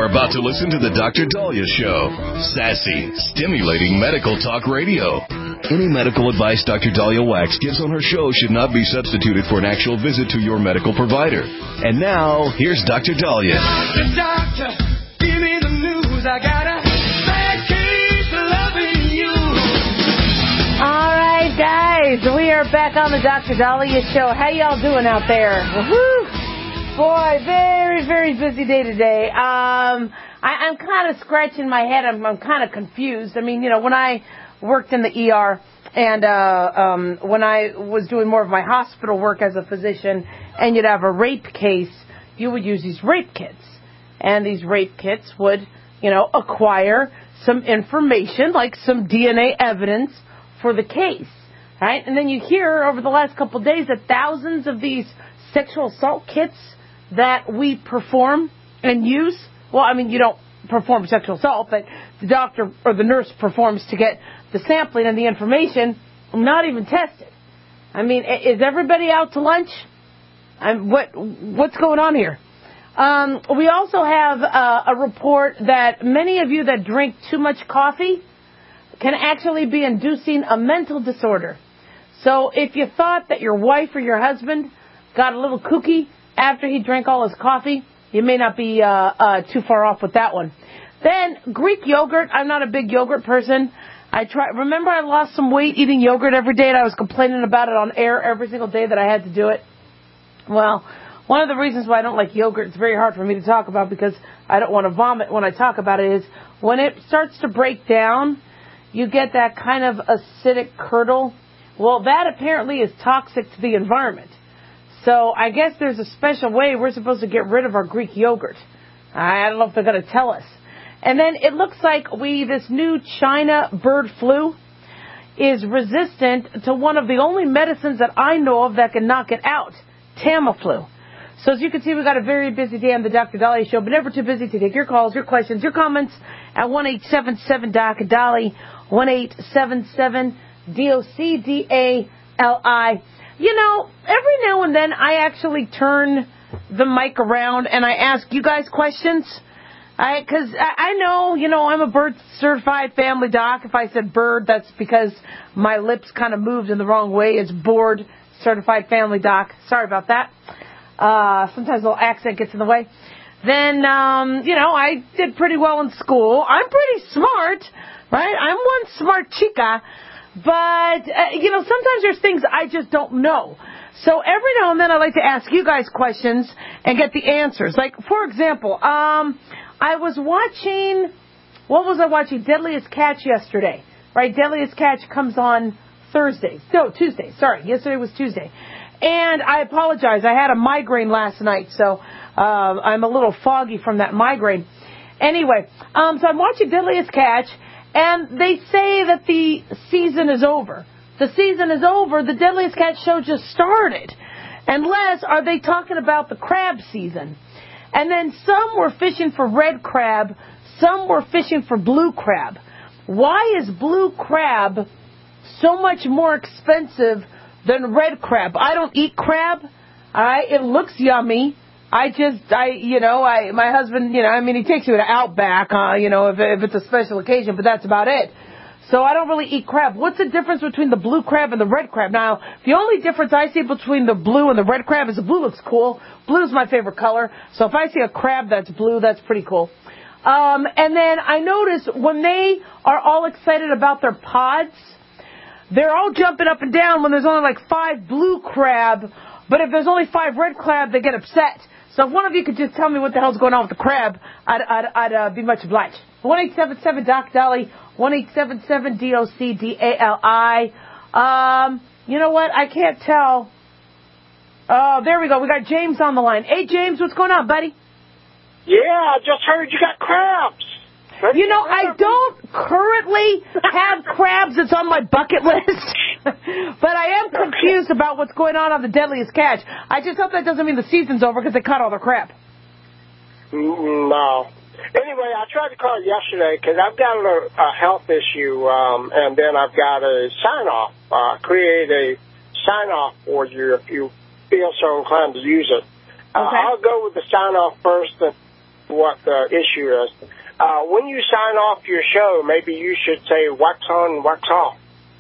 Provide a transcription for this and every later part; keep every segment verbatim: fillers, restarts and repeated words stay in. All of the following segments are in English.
are about to listen to the Doctor Dahlia Show. Sassy, stimulating medical talk radio. Any medical advice Doctor Dahlia Wax gives on her show should not be substituted for an actual visit to your medical provider. And now, here's Doctor Dahlia. The doctor, give me the news. I got a bad case of loving you. All right, guys, we are back on the Doctor Dahlia Show. How y'all doing out there? Woohoo! Boy, very, very busy day today. Um, I, I'm kind of scratching my head. I'm, I'm kind of confused. I mean, you know, when I worked in the E R and uh, um, when I was doing more of my hospital work as a physician and you'd have a rape case, you would use these rape kits. And these rape kits would, you know, acquire some information, like some D N A evidence for the case, right? And then you hear over the last couple of days that thousands of these sexual assault kits that we perform and use, well, I mean, you don't perform sexual assault, but the doctor or the nurse performs to get the sampling and the information, not even tested. I mean, is everybody out to lunch? I'm, what What's going on here? Um, we also have uh, a report that many of you that drink too much coffee can actually be inducing a mental disorder. So if you thought that your wife or your husband got a little kooky after he drank all his coffee, you may not be uh, uh, too far off with that one. Then Greek yogurt. I'm not a big yogurt person. I try. Remember, I lost some weight eating yogurt every day, and I was complaining about it on air every single day that I had to do it. Well, one of the reasons why I don't like yogurt, it's very hard for me to talk about because I don't want to vomit when I talk about it, is when it starts to break down, you get that kind of acidic curdle. Well, that apparently is toxic to the environment. So I guess there's a special way we're supposed to get rid of our Greek yogurt. I don't know if they're going to tell us. And then it looks like we, this new China bird flu is resistant to one of the only medicines that I know of that can knock it out, Tamiflu. So as you can see, we've got a very busy day on the Doctor Dahlia Show, but never too busy to take your calls, your questions, your comments at one eight seven seven D O C D A L I, one eight seven seven D O C D A L I. You know, every now and then I actually turn the mic around and I ask you guys questions. I, Because I, I know, you know, I'm a bird-certified family doc. If I said bird, that's because my lips kind of moved in the wrong way. It's board-certified family doc. Sorry about that. Uh, sometimes a little accent gets in the way. Then, um, you know, I did pretty well in school. I'm pretty smart, right? I'm one smart chica. But, uh, you know, sometimes there's things I just don't know. So every now and then I like to ask you guys questions and get the answers. Like, for example, um, I was watching, what was I watching? Deadliest Catch yesterday, right? Deadliest Catch comes on Thursdays. No, Tuesday. Sorry. Yesterday was Tuesday. And I apologize. I had a migraine last night, so uh, I'm a little foggy from that migraine. Anyway, um, so I'm watching Deadliest Catch. And they say that the season is over. The season is over. The Deadliest Catch show just started. Unless, are they talking about the crab season? And then some were fishing for red crab. Some were fishing for blue crab. Why is blue crab so much more expensive than red crab? I don't eat crab. All right, it looks yummy. I just, I, you know, I, my husband, you know, I mean, he takes you to Outback, uh, you know, if, if it's a special occasion, but that's about it. So I don't really eat crab. What's the difference between the blue crab and the red crab? Now, the only difference I see between the blue and the red crab is the blue looks cool. Blue's my favorite color. So if I see a crab that's blue, that's pretty cool. Um, and then I notice when they are all excited about their pods, they're all jumping up and down when there's only like five blue crab. But if there's only five red crab, they get upset. So if one of you could just tell me what the hell's going on with the crab, I'd, I'd, I'd uh, be much obliged. one eight seven seven D O C D A L I, one eight seven seven D O C D A L I. Um, you know what? I can't tell. Oh, there we go. We got James on the line. Hey, James, what's going on, buddy? Yeah, I just heard you got crabs. You know, I don't currently have crabs. It's on my bucket list. But I am confused about what's going on on the Deadliest Catch. I just hope that doesn't mean the season's over because they caught all their crab. No. Anyway, I tried to call yesterday because I've got a, a health issue, um, and then I've got a sign-off, uh, create a sign-off for you if you feel so inclined to use it. Uh, okay. I'll go with the sign-off first, and what the issue is. Uh, when you sign off your show, maybe you should say wax on, wax off.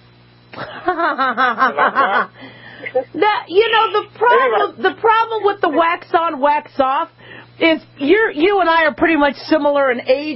that, you know, the problem, the problem with the wax on, wax off is you're, you and I are pretty much similar in age,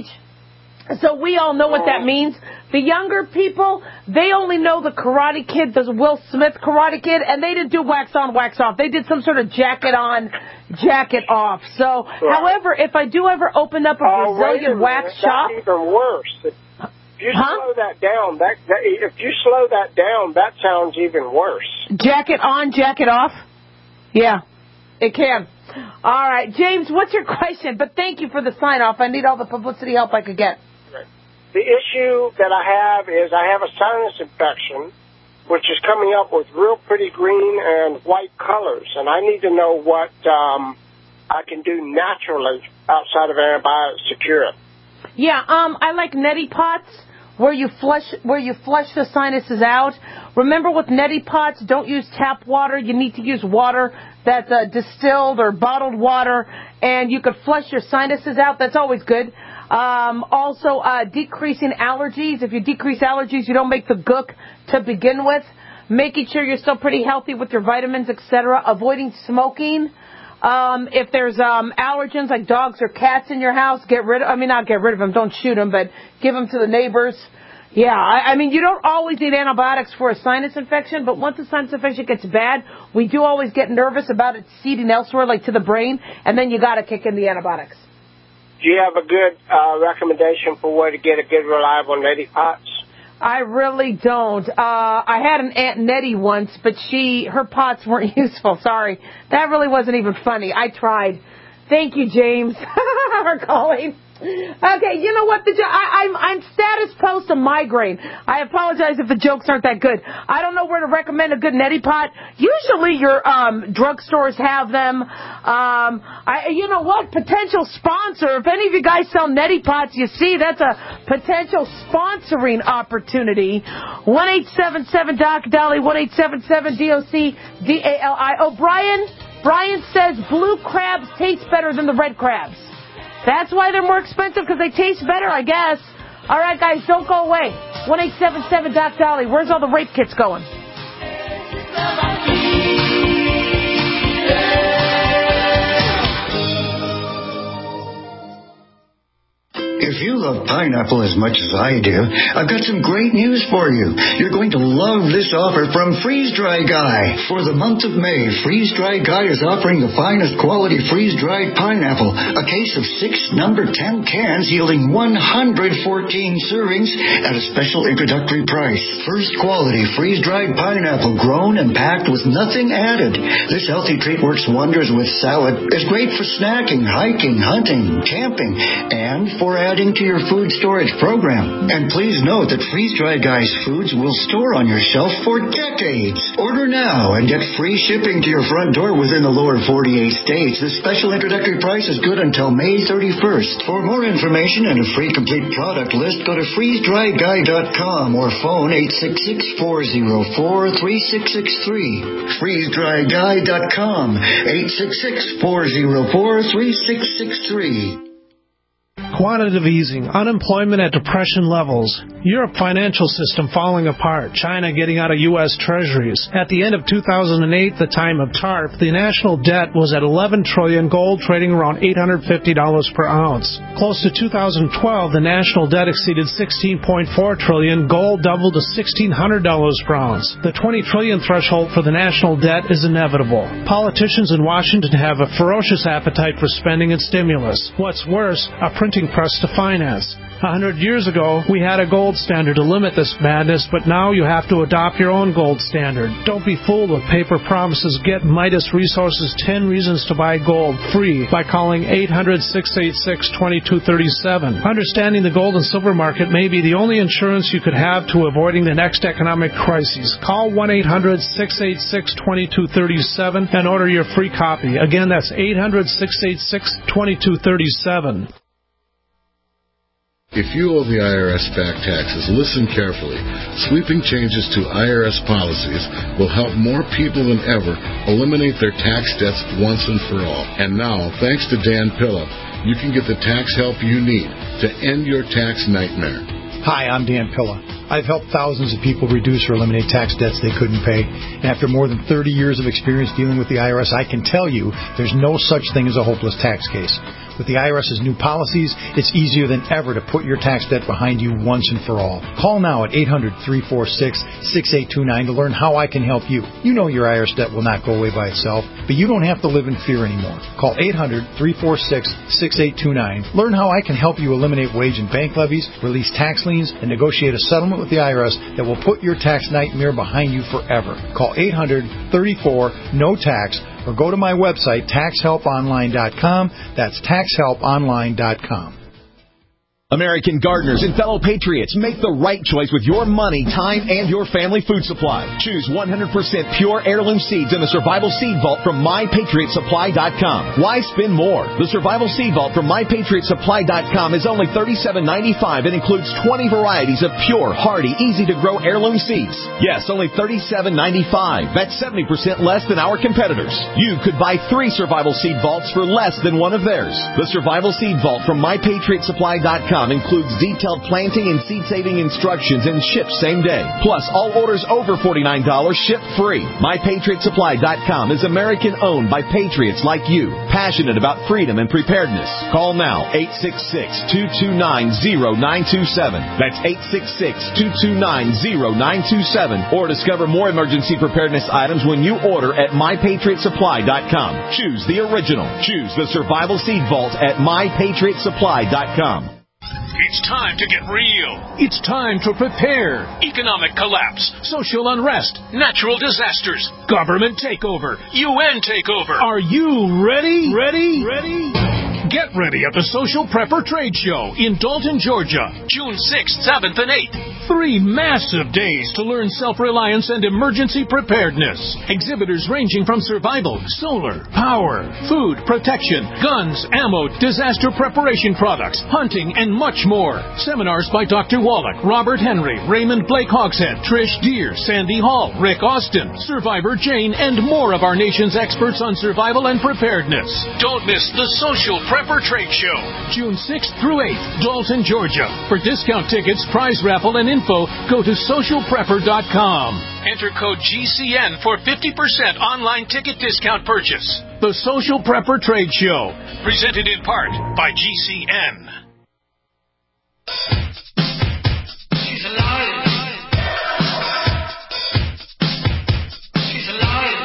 so we all know what that means. The younger people, they only know the Karate Kid, the Will Smith Karate Kid, and they didn't do wax on, wax off. They did some sort of jacket on, jacket off. So, right. However, if I do ever open up a oh, Brazilian a wax shop... That's even worse. If you huh? slow that down, that, that, if you slow that down, that sounds even worse. Jacket on, jacket off? Yeah, it can. All right, James, what's your question? But thank you for the sign-off. I need all the publicity help I could get. The issue that I have is I have a sinus infection, which is coming up with real pretty green and white colors, and I need to know what um, I can do naturally outside of antibiotics to cure it. Yeah, um, I like neti pots where you flush where you flush the sinuses out. Remember, with neti pots, don't use tap water. You need to use water that's uh, distilled or bottled water, and you could flush your sinuses out. That's always good. Um, also, uh, decreasing allergies. If you decrease allergies, you don't make the gook to begin with. Making sure you're still pretty healthy with your vitamins, et cetera. Avoiding smoking. Um, if there's um, allergens like dogs or cats in your house, get rid of. I mean, not get rid of them. Don't shoot them, but give them to the neighbors. Yeah, I, I mean, you don't always need antibiotics for a sinus infection, but once the sinus infection gets bad, we do always get nervous about it seeding elsewhere, like to the brain, and then you got to kick in the antibiotics. Do you have a good uh, recommendation for where to get a good, reliable neti pots? I really don't. Uh, I had an Aunt Nettie once, but she, her pots weren't useful. Sorry. That really wasn't even funny. I tried. Thank you, James, for calling. Okay, you know what? The jo- I, I'm, I'm status post a migraine. I apologize if the jokes aren't that good. I don't know where to recommend a good neti pot. Usually your um, drugstores have them. Um, I, you know what? Potential sponsor. If any of you guys sell neti pots, you see, that's a potential sponsoring opportunity. one eight seven seven D O C Dolly, one eight seven seven D O C D A L I. Oh, Brian, Brian says blue crabs taste better than the red crabs. That's why they're more expensive, because they taste better, I guess. All right, guys, don't go away. one eight seven seven D O C Dolly. Where's all the rape kits going? If you love pineapple as much as I do, I've got some great news for you. You're going to love this offer from Freeze Dry Guy. For the month of May, Freeze Dry Guy is offering the finest quality freeze-dried pineapple, a case of six number ten cans yielding one hundred fourteen servings at a special introductory price. First quality freeze-dried pineapple grown and packed with nothing added. This healthy treat works wonders with salad. It's great for snacking, hiking, hunting, camping, and for adding to your food storage program. And please note that Freeze Dry Guy's foods will store on your shelf for decades. Order now and get free shipping to your front door within the lower forty-eight states. This special introductory price is good until May thirty-first. For more information and a free complete product list, go to freeze dry guy dot com or phone eight six six, four zero four, three six six three. freeze dry guy dot com, eight six six, four zero four, three six six three. Quantitative easing, unemployment at depression levels, Europe financial system falling apart, China getting out of U S treasuries. At the end of two thousand eight, the time of TARP, the national debt was at eleven trillion dollars, gold trading around eight hundred fifty dollars per ounce. Close to two thousand twelve, the national debt exceeded sixteen point four trillion dollars, gold doubled to sixteen hundred dollars per ounce. The twenty trillion dollars threshold for the national debt is inevitable. Politicians in Washington have a ferocious appetite for spending and stimulus. What's worse, a printing press to finance. A hundred years ago, we had a gold standard to limit this madness, but now you have to adopt your own gold standard. Don't be fooled with paper promises. Get Midas Resources ten Reasons to Buy Gold free by calling eight hundred, six eight six, two two three seven. Understanding the gold and silver market may be the only insurance you could have to avoiding the next economic crisis. Call one eight hundred, six eight six, two two three seven and order your free copy. Again, that's eight hundred, six eight six, two two three seven. If you owe the I R S back taxes, listen carefully. Sweeping changes to I R S policies will help more people than ever eliminate their tax debts once and for all. And now, thanks to Dan Pilla, you can get the tax help you need to end your tax nightmare. Hi, I'm Dan Pilla. I've helped thousands of people reduce or eliminate tax debts they couldn't pay. And after more than thirty years of experience dealing with the I R S, I can tell you there's no such thing as a hopeless tax case. With the I R S's new policies, it's easier than ever to put your tax debt behind you once and for all. Call now at eight hundred, three four six, six eight two nine to learn how I can help you. You know your I R S debt will not go away by itself, but you don't have to live in fear anymore. Call eight hundred, three four six, six eight two nine. Learn how I can help you eliminate wage and bank levies, release tax liens, and negotiate a settlement with the I R S that will put your tax nightmare behind you forever. Call eight hundred, thirty-four, N O T A X or go to my website, tax help online dot com. That's tax help online dot com. American gardeners and fellow patriots, make the right choice with your money, time, and your family food supply. Choose one hundred percent pure heirloom seeds in the Survival Seed Vault from my patriot supply dot com. Why spend more? The Survival Seed Vault from my patriot supply dot com is only thirty-seven ninety-five and includes twenty varieties of pure, hardy, easy-to-grow heirloom seeds. Yes, only thirty-seven ninety-five. That's seventy percent less than our competitors. You could buy three Survival Seed Vaults for less than one of theirs. The Survival Seed Vault from my patriot supply dot com includes detailed planting and seed-saving instructions and ships same day. Plus, all orders over forty-nine dollars ship free. my patriot supply dot com is American-owned by patriots like you, passionate about freedom and preparedness. Call now, eight six six, two two nine, zero nine two seven. That's eight six six, two two nine, zero nine two seven. Or discover more emergency preparedness items when you order at my patriot supply dot com. Choose the original. Choose the Survival Seed Vault at my patriot supply dot com. It's time to get real. It's time to prepare. Economic collapse, social unrest, natural disasters, government takeover, U N takeover. Are you ready? Ready? Ready? Get ready at the Social Prepper Trade Show in Dalton, Georgia, June sixth, seventh, and eighth. Three massive days to learn self-reliance and emergency preparedness. Exhibitors ranging from survival, solar, power, food, protection, guns, ammo, disaster preparation products, hunting, and much more. Seminars by Doctor Wallach, Robert Henry, Raymond Blake Hogshead, Trish Deere, Sandy Hall, Rick Austin, Survivor Jane, and more of our nation's experts on survival and preparedness. Don't miss the Social Prepper Trade Show, June sixth through eighth, Dalton, Georgia. For discount tickets, prize raffle, and info, go to social prepper dot com. Enter code G C N for fifty percent online ticket discount purchase. The Social Prepper Trade Show, presented in part by G C N. She's alive. She's alive.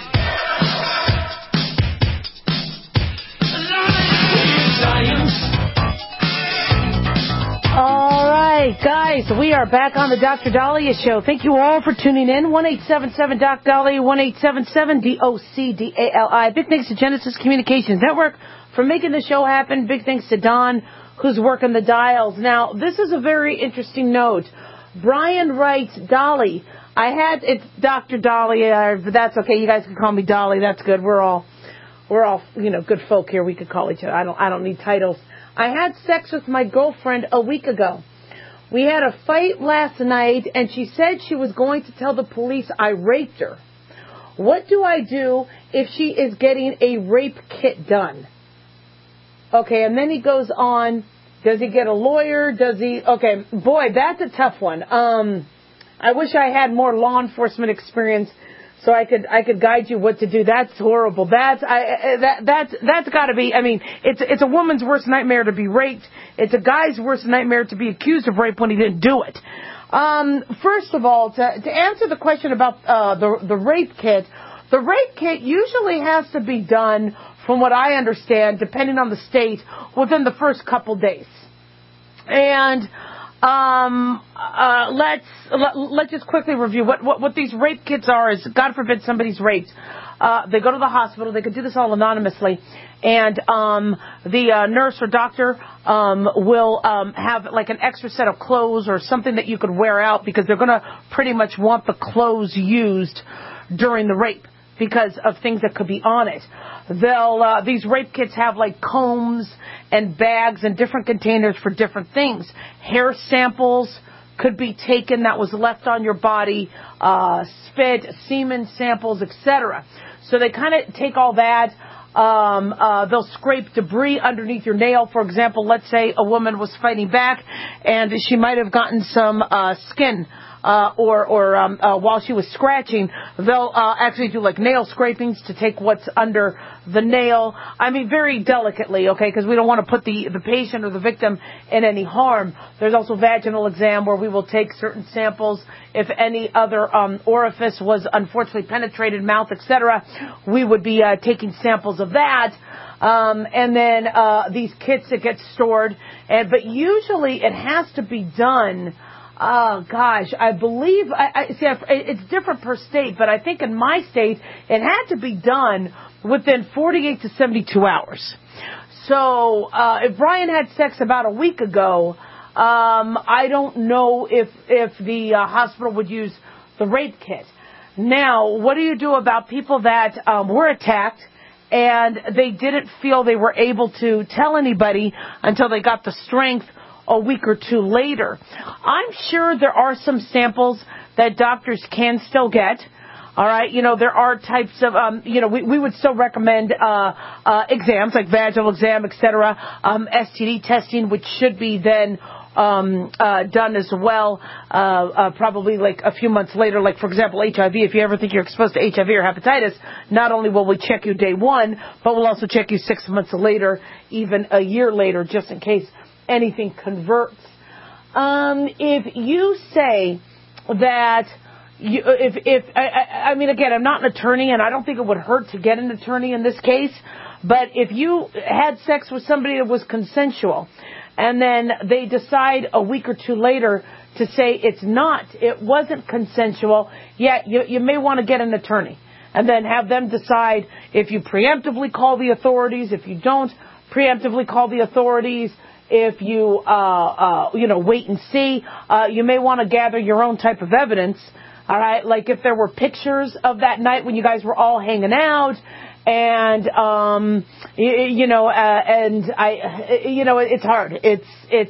All right, guys, we are back on the Doctor Dahlia Show. Thank you all for tuning in. one eight seven seven Doc Dahlia, one eight seven seven D O C D A L I. Big thanks to Genesis Communications Network for making the show happen. Big thanks to Don, who's working the dials. Now, this is a very interesting note. Brian writes, Dolly, I had, it's Doctor Dahlia, but that's okay. You guys can call me Dolly. That's good. We're all, we're all, you know, good folk here. We could call each other. I don't, I don't need titles. I had sex with my girlfriend a week ago. We had a fight last night, and she said she was going to tell the police I raped her. What do I do if she is getting a rape kit done? Okay, and then he goes on, does he get a lawyer? Does he, okay, boy, that's a tough one. Um, I wish I had more law enforcement experience so I could I could guide you what to do. That's horrible. That's I that that's that's got to be. I mean, it's it's a woman's worst nightmare to be raped. It's a guy's worst nightmare to be accused of rape when he didn't do it. Um, first of all, to to answer the question about uh, the the rape kit, the rape kit usually has to be done, from what I understand, depending on the state, within the first couple days. And Um, uh, let's, let, let's just quickly review what, what, what these rape kits are is, God forbid somebody's raped. Uh, they go to the hospital. They can do this all anonymously. And, um, the, uh, nurse or doctor, um, will, um, have like an extra set of clothes or something that you could wear out, because they're gonna pretty much want the clothes used during the rape because of things that could be on it. They'll uh, these rape kits have like combs and bags and different containers for different things. Hair samples could be taken that was left on your body, uh, spit, semen samples, et cetera. So they kind of take all that. Um, uh, they'll scrape debris underneath your nail. For example, let's say a woman was fighting back and she might have gotten some uh, skin. Uh, or, or um, uh, while she was scratching, they'll uh, actually do like nail scrapings to take what's under the nail. I mean, very delicately, okay, because we don't want to put the, the patient or the victim in any harm. There's also vaginal exam where we will take certain samples. If any other um, orifice was unfortunately penetrated, mouth, et cetera, we would be uh, taking samples of that. Um, and then uh, these kits that get stored. And, but usually it has to be done. Oh, gosh, I believe, I, I see, it's different per state, but I think in my state, it had to be done within forty-eight to seventy-two hours. So, uh, if Brian had sex about a week ago, um, I don't know if, if the uh, hospital would use the rape kit. Now, what do you do about people that um, were attacked and they didn't feel they were able to tell anybody until they got the strength a week or two later? I'm sure there are some samples that doctors can still get. All right, you know, there are types of, um, you know, we, we would still recommend uh, uh, exams like vaginal exam, et cetera, um, S T D testing, which should be then um, uh, done as well, uh, uh, probably like a few months later. Like, for example, H I V. If you ever think you're exposed to H I V or hepatitis, not only will we check you day one, but we'll also check you six months later, even a year later, just in case anything converts. Um, if you say that you, if, if, I, I mean, again, I'm not an attorney and I don't think it would hurt to get an attorney in this case, but if you had sex with somebody that was consensual and then they decide a week or two later to say it's not, it wasn't consensual, yeah, you, you may want to get an attorney and then have them decide if you preemptively call the authorities, if you don't preemptively call the authorities, if you, uh, uh, you know, wait and see, uh, you may want to gather your own type of evidence. All right. Like if there were pictures of that night when you guys were all hanging out and, um, you, you know, uh, and I, you know, it's hard. It's, it's,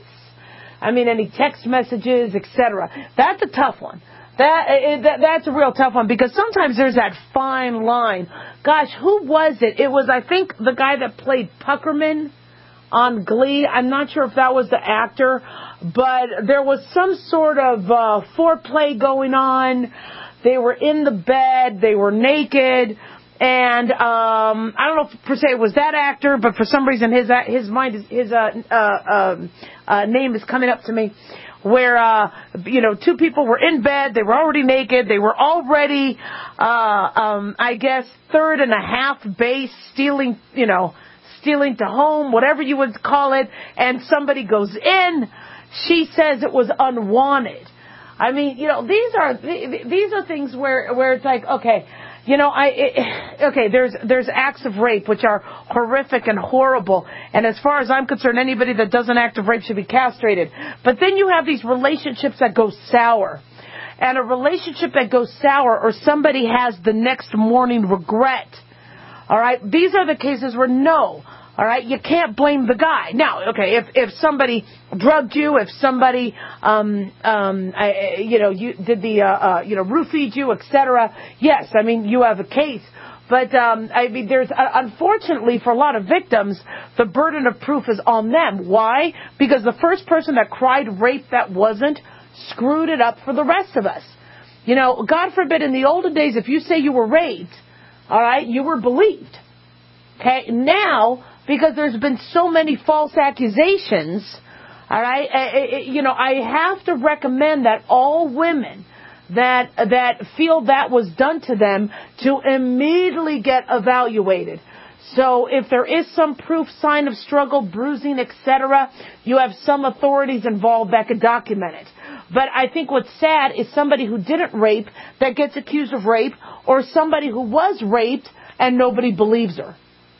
I mean, any text messages, et cetera. That's a tough one. That, it, that, that's a real tough one because sometimes there's that fine line. Gosh, who was it? It was, I think, the guy that played Puckerman on Glee. I'm not sure if that was the actor, but there was some sort of uh, foreplay going on. They were in the bed. They were naked. And um, I don't know if per se it was that actor, but for some reason his his mind is, his uh, uh, uh, uh, name is coming up to me. Where uh, you know two people were in bed, they were already naked, they were already, uh, um, I guess, third and a half base, stealing, you know, stealing to home, whatever you would call it, and somebody goes in. She says it was unwanted. I mean, you know, these are these are things where where it's like, okay. You know, I, it, okay, there's, there's acts of rape which are horrific and horrible. And as far as I'm concerned, anybody that does an act of rape should be castrated. But then you have these relationships that go sour. And a relationship that goes sour or somebody has the next morning regret. All right. These are the cases where no. All right, you can't blame the guy. Now, okay, if if somebody drugged you, if somebody, um, um, I, you know, you did the, uh, uh, you know, roofied you, et cetera. Yes, I mean you have a case, but um, I mean there's uh, unfortunately for a lot of victims, the burden of proof is on them. Why? Because the first person that cried rape that wasn't screwed it up for the rest of us. You know, God forbid, in the olden days, if you say you were raped, all right, you were believed. Okay, now, because there's been so many false accusations, all right, I, I, you know, I have to recommend that all women that that feel that was done to them to immediately get evaluated. So if there is some proof, sign of struggle, bruising, et cetera, you have some authorities involved that could document it. But I think what's sad is somebody who didn't rape that gets accused of rape, or somebody who was raped and nobody believes her.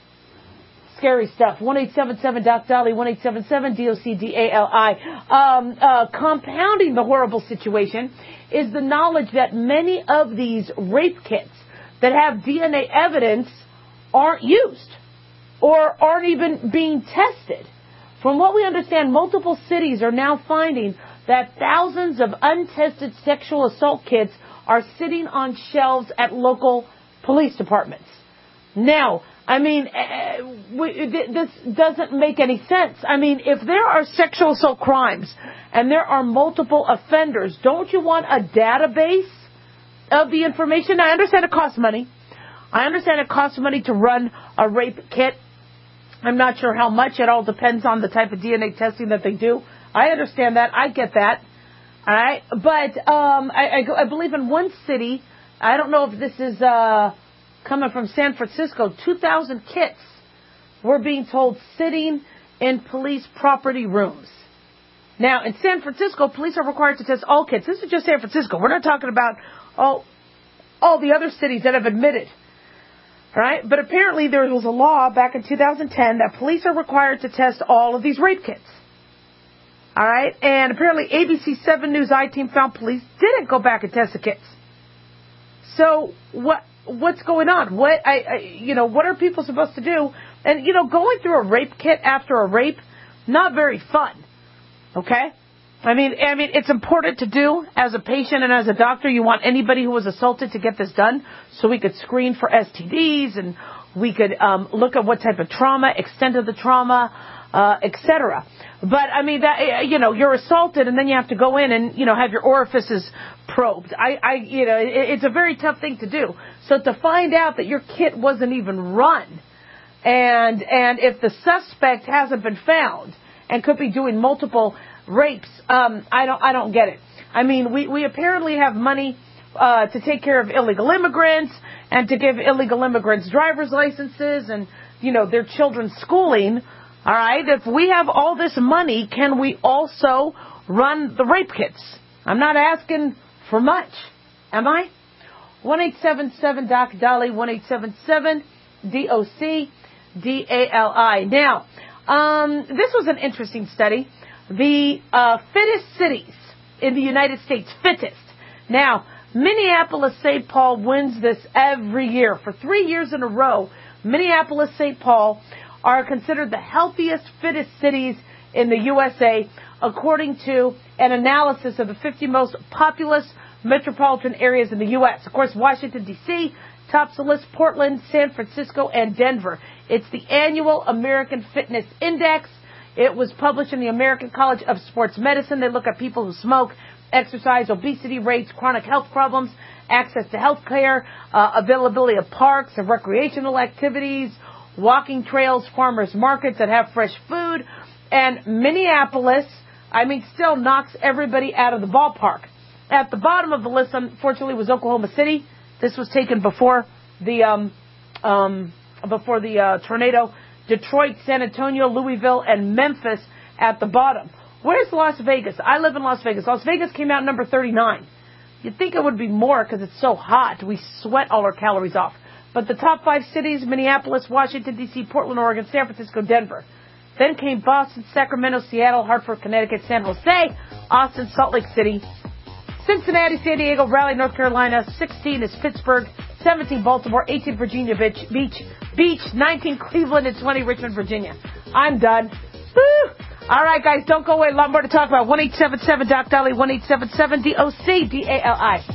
Scary stuff. one eight seven seven D O C D A L I, one eight seven seven D O C D A L I. Um, uh, compounding the horrible situation is the knowledge that many of these rape kits that have D N A evidence aren't used or aren't even being tested. From what we understand, multiple cities are now finding that thousands of untested sexual assault kits are sitting on shelves at local police departments. Now, I mean, uh, we, this doesn't make any sense. I mean, if there are sexual assault crimes and there are multiple offenders, don't you want a database of the information? I understand it costs money. I understand it costs money to run a rape kit. I'm not sure how much. It all depends on the type of D N A testing that they do. I understand that. I get that. All right. But um, I, I, I believe in one city, I don't know if this is uh, coming from San Francisco, two thousand kits were being told sitting in police property rooms. Now, in San Francisco, police are required to test all kits. This is just San Francisco. We're not talking about all, all the other cities that have admitted. All right? But apparently there was a law back in two thousand ten that police are required to test all of these rape kits. All right? And apparently A B C seven News I-Team found police didn't go back and test the kits. So what what's going on? What I, I you know, what are people supposed to do? And, you know, going through a rape kit after a rape, not very fun. Okay? I mean, I mean, it's important to do as a patient and as a doctor. You want anybody who was assaulted to get this done so we could screen for S T Ds and we could um, look at what type of trauma, extent of the trauma, uh, et cetera. But, I mean, that, you know, you're assaulted and then you have to go in and, you know, have your orifices probed. I, I you know, it, it's a very tough thing to do. So to find out that your kit wasn't even run and and if the suspect hasn't been found and could be doing multiple rapes, um, I don't I don't get it. I mean, we, we apparently have money uh, to take care of illegal immigrants and to give illegal immigrants driver's licenses and, you know, their children's schooling. All right, if we have all this money, can we also run the rape kits? I'm not asking for much, am I? one eight seven seven D O C D A L I, one eight seven seven D O C D A L I. Now, um, this was an interesting study. The uh, fittest cities in the United States, fittest. Now, Minneapolis-Saint Paul wins this every year. For three years in a row, Minneapolis-Saint Paul are considered the healthiest, fittest cities in the U S A, according to an analysis of the fifty most populous metropolitan areas in the U S. Of course, Washington, D C tops the list, Portland, San Francisco, and Denver. It's the annual American Fitness Index. It was published in the American College of Sports Medicine. They look at people who smoke, exercise, obesity rates, chronic health problems, access to health care, uh, availability of parks and recreational activities, walking trails, farmers markets that have fresh food. And Minneapolis, I mean, still knocks everybody out of the ballpark. At the bottom of the list, unfortunately, was Oklahoma City. This was taken before the um, um, before the uh, tornado. Detroit, San Antonio, Louisville, and Memphis at the bottom. Where's Las Vegas? I live in Las Vegas. Las Vegas came out number thirty-nine. You'd think it would be more because it's so hot. We sweat all our calories off. But the top five cities, Minneapolis, Washington, D C, Portland, Oregon, San Francisco, Denver. Then came Boston, Sacramento, Seattle, Hartford, Connecticut, San Jose, Austin, Salt Lake City, Cincinnati, San Diego, Raleigh, North Carolina. sixteen is Pittsburgh, seventeen Baltimore, eighteen Virginia Beach, Beach, Beach, nineteen Cleveland, and twenty Richmond, Virginia. I'm done. Woo! All right, guys, don't go away. A lot more to talk about. one eight seven seven D O C D A L I, one eight seven seven D O C D A L I.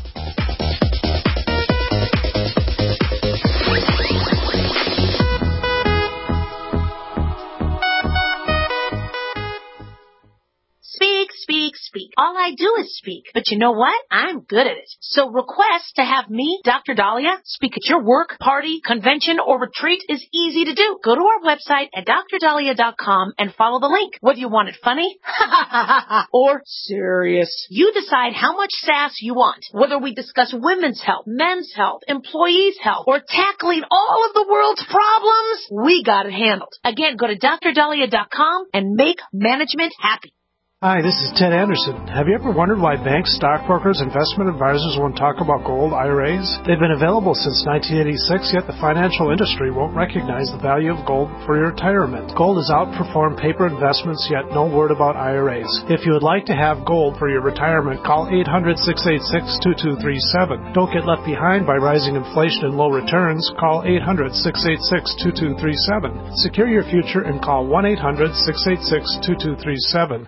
Speak, speak, speak. All I do is speak. But you know what? I'm good at it. So request to have me, Doctor Dahlia, speak at your work, party, convention, or retreat is easy to do. Go to our website at D R dahlia dot com and follow the link. Whether you want it funny or serious, you decide how much sass you want. Whether we discuss women's health, men's health, employees' health, or tackling all of the world's problems, we got it handled. Again, go to D R dahlia dot com and make management happy. Hi, this is Ted Anderson. Have you ever wondered why banks, stockbrokers, investment advisors won't talk about gold I R As? They've been available since nineteen eighty-six, yet the financial industry won't recognize the value of gold for your retirement. Gold has outperformed paper investments, yet no word about I R As. If you would like to have gold for your retirement, call eight hundred, six eight six, two two three seven. Don't get left behind by rising inflation and low returns. Call eight hundred, six eight six, two two three seven. Secure your future and call one eight hundred, six eight six, two two three seven.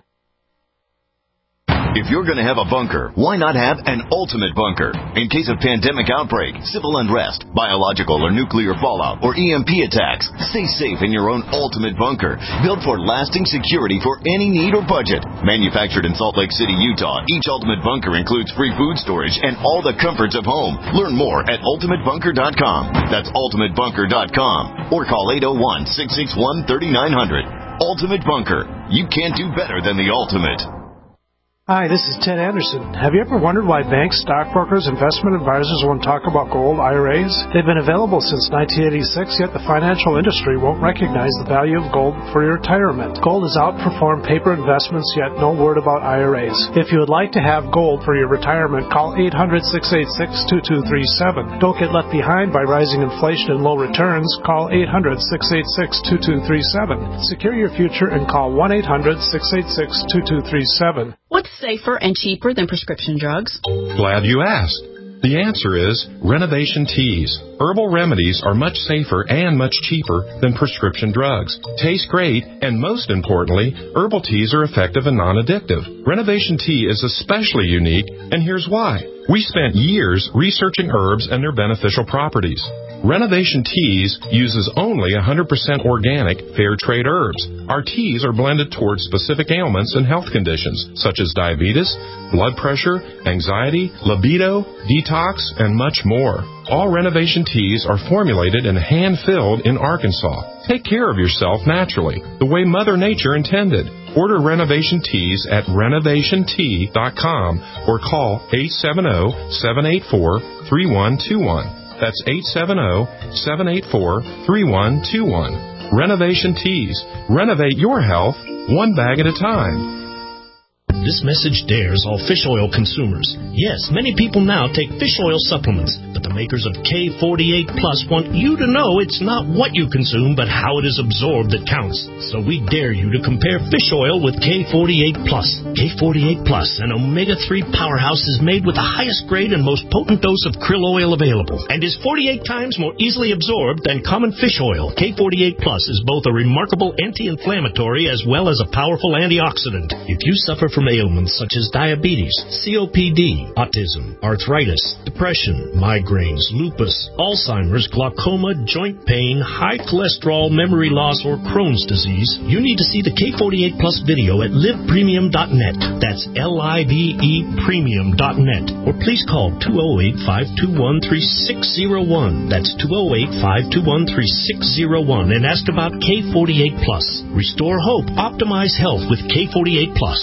If you're going to have a bunker, why not have an ultimate bunker? In case of pandemic outbreak, civil unrest, biological or nuclear fallout, or E M P attacks, stay safe in your own ultimate bunker, built for lasting security for any need or budget. Manufactured in Salt Lake City, Utah, each ultimate bunker includes free food storage and all the comforts of home. Learn more at ultimate bunker dot com. That's ultimate bunker dot com. Or call eight oh one, six six one, three nine zero zero. Ultimate Bunker. You can't do better than the ultimate. Hi, this is Ted Anderson. Have you ever wondered why banks, stockbrokers, investment advisors won't talk about gold I R As? They've been available since nineteen eighty-six, yet the financial industry won't recognize the value of gold for your retirement. Gold has outperformed paper investments, yet no word about I R As. If you would like to have gold for your retirement, call eight hundred, six eight six, two two three seven. Don't get left behind by rising inflation and low returns. Call eight hundred, six eight six, two two three seven. Secure your future and call one eight hundred, six eight six, two two three seven. What's safer and cheaper than prescription drugs? Glad you asked. The answer is Renovation Teas. Herbal remedies are much safer and much cheaper than prescription drugs. Taste great, and most importantly, herbal teas are effective and non-addictive. Renovation Tea is especially unique, and here's why. We spent years researching herbs and their beneficial properties. Renovation Teas uses only one hundred percent organic, fair trade herbs. Our teas are blended towards specific ailments and health conditions, such as diabetes, blood pressure, anxiety, libido, detox, and much more. All Renovation Teas are formulated and hand-filled in Arkansas. Take care of yourself naturally, the way Mother Nature intended. Order Renovation Teas at renovation tea dot com or call eight seven zero, seven eight four, three one two one. That's eight seven zero, seven eight four, three one two one. Renovation Teas. Renovate your health one bag at a time. This message dares all fish oil consumers. Yes, many people now take fish oil supplements, but the makers of K forty-eight Plus want you to know it's not what you consume, but how it is absorbed that counts. So we dare you to compare fish oil with K forty-eight Plus. K forty-eight Plus, an omega three powerhouse, is made with the highest grade and most potent dose of krill oil available, and is forty-eight times more easily absorbed than common fish oil. K forty-eight Plus is both a remarkable anti-inflammatory as well as a powerful antioxidant. If you suffer from ailments such as diabetes, C O P D, autism, arthritis, depression, migraines, lupus, Alzheimer's, glaucoma, joint pain, high cholesterol, memory loss, or Crohn's disease, you need to see the K forty-eight Plus video at live premium dot net. That's L I V E premium dot net. Or please call two oh eight, five two one, three six oh one. That's two oh eight, five two one, three six oh one and ask about K forty-eight Plus. Restore hope. Optimize health with K forty-eight Plus.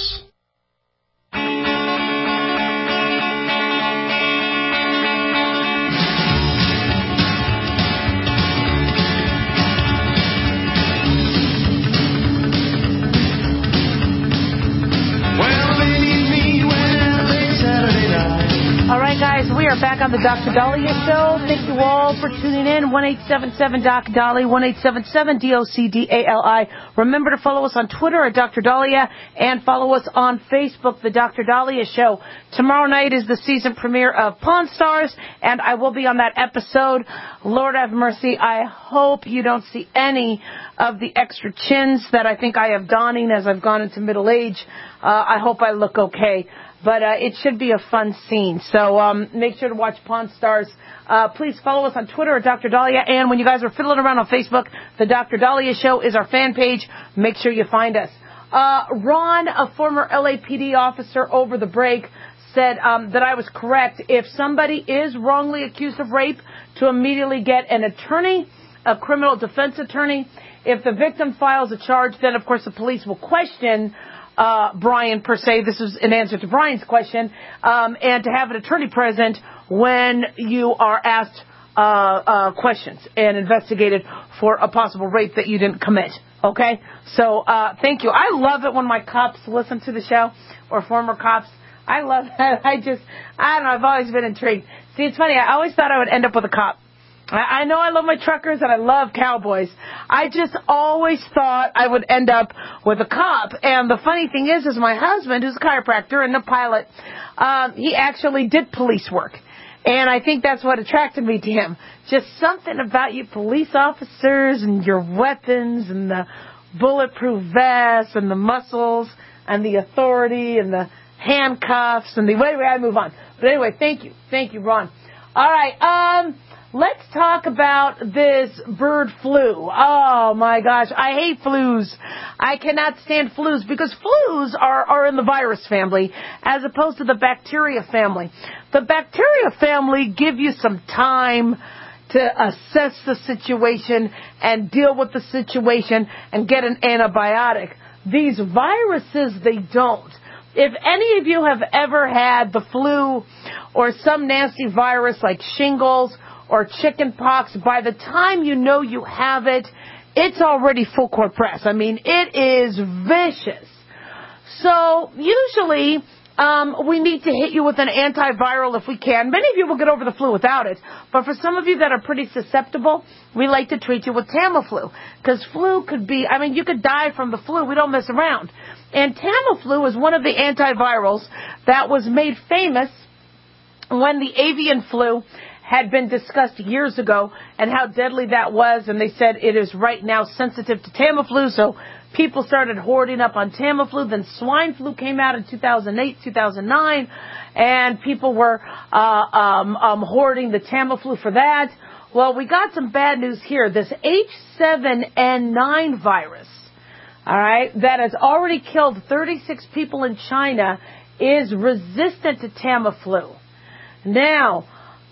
We are back on the Doctor Dahlia Show. Thank you all for tuning in. one eight seven seven Doc Dolly, one eight seven seven D O C D A L I. Remember to follow us on Twitter at Doctor Dahlia and follow us on Facebook, the Doctor Dahlia Show. Tomorrow night is the season premiere of Pawn Stars, and I will be on that episode. Lord have mercy, I hope you don't see any of the extra chins that I think I have donning as I've gone into middle age. Uh, I hope I look okay. But uh, it should be a fun scene. So um, make sure to watch Pawn Stars. Uh, please follow us on Twitter at Doctor Dahlia. And when you guys are fiddling around on Facebook, the Doctor Dahlia Show is our fan page. Make sure you find us. Uh, Ron, a former L A P D officer over the break, said um, that I was correct. If somebody is wrongly accused of rape, to immediately get an attorney, a criminal defense attorney. If the victim files a charge, then, of course, the police will question Uh, Brian, per se. This is an answer to Brian's question, um, and to have an attorney present when you are asked uh, uh, questions and investigated for a possible rape that you didn't commit. Okay? So, uh, thank you. I love it when my cops listen to the show, or former cops. I love that. I just, I don't know, I've always been intrigued. See, it's funny, I always thought I would end up with a cop. I, I know I love my truckers and I love cowboys. I just always thought I would end up with a cop. And the funny thing is, is my husband, who's a chiropractor and a pilot, um, he actually did police work. And I think that's what attracted me to him. Just something about you police officers and your weapons and the bulletproof vests and the muscles and the authority and the handcuffs and the... Anyway, I move on. But anyway, thank you. Thank you, Ron. All right. Um, let's talk about this bird flu. Oh, my gosh. I hate flus. I cannot stand flus because flus are, are in the virus family as opposed to the bacteria family. The bacteria family give you some time to assess the situation and deal with the situation and get an antibiotic. These viruses, they don't. If any of you have ever had the flu or some nasty virus like shingles or chicken pox, by the time you know you have it, it's already full court press. I mean, it is vicious. So usually um, we need to hit you with an antiviral if we can. Many of you will get over the flu without it. But for some of you that are pretty susceptible, we like to treat you with Tamiflu. Because flu could be, I mean, you could die from the flu. We don't mess around. And Tamiflu is one of the antivirals that was made famous when the avian flu had been discussed years ago and how deadly that was. And they said it is right now sensitive to Tamiflu. So people started hoarding up on Tamiflu. Then swine flu came out in two thousand eight, two thousand nine. And people were uh, um, um, hoarding the Tamiflu for that. Well, we got some bad news here. This H seven N nine virus, all right, that has already killed thirty-six people in China is resistant to Tamiflu. Now,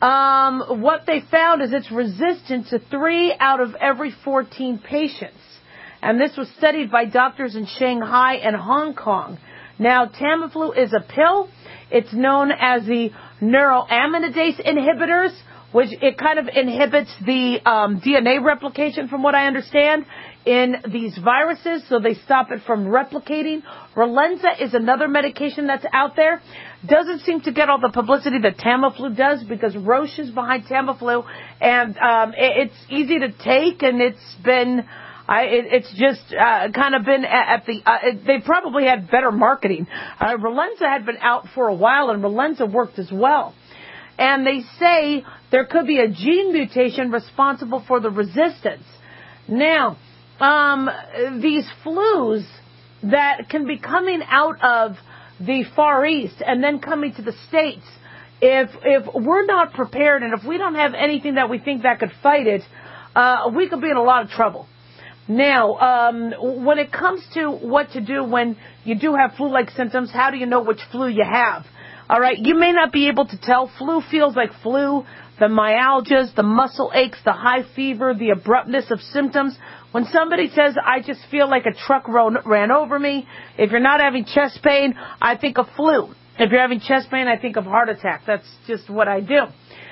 um, what they found is it's resistant to three out of every fourteen patients. And this was studied by doctors in Shanghai and Hong Kong. Now, Tamiflu is a pill. It's known as the neuroaminidase inhibitors, which it kind of inhibits the um, D N A replication, from what I understand, in these viruses, so they stop it from replicating. Relenza is another medication that's out there. Doesn't seem to get all the publicity that Tamiflu does because Roche is behind Tamiflu, and um, it, it's easy to take, and it's been... I, it, it's just uh, kind of been at, at the... Uh, it, they probably had better marketing. Uh, Relenza had been out for a while, and Relenza worked as well. And they say there could be a gene mutation responsible for the resistance. Now, um, these flus that can be coming out of the Far East and then coming to the States, if if we're not prepared and if we don't have anything that we think that could fight it, uh, we could be in a lot of trouble. Now, um, when it comes to what to do when you do have flu-like symptoms, how do you know which flu you have? All right, you may not be able to tell. Flu feels like flu. The myalgias, the muscle aches, the high fever, the abruptness of symptoms. When somebody says, I just feel like a truck ran, ran over me, if you're not having chest pain, I think of flu. If you're having chest pain, I think of heart attack. That's just what I do.